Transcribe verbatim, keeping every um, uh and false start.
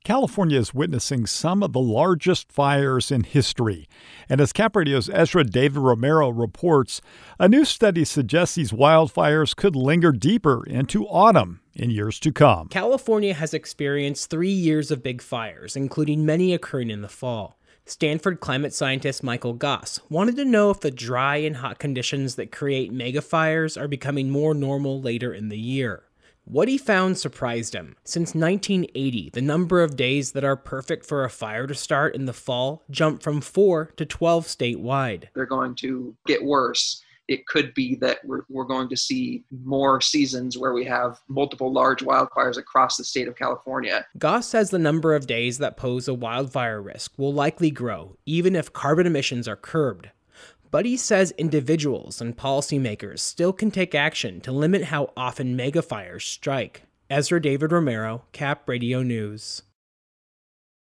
California is witnessing some of the largest fires in history. And as Cap Radio's Ezra David Romero reports, a new study suggests these wildfires could linger deeper into autumn in years to come. California has experienced three years of big fires, including many occurring in the fall. Stanford climate scientist Michael Goss wanted to know if the dry and hot conditions that create megafires are becoming more normal later in the year. What he found surprised him. Since nineteen eighty, the number of days that are perfect for a fire to start in the fall jumped from four to twelve statewide. They're going to get worse. It could be that we're, we're going to see more seasons where we have multiple large wildfires across the state of California. Goss says the number of days that pose a wildfire risk will likely grow, even if carbon emissions are curbed. But he says individuals and policymakers still can take action to limit how often megafires strike. Ezra David Romero, Cap Radio News.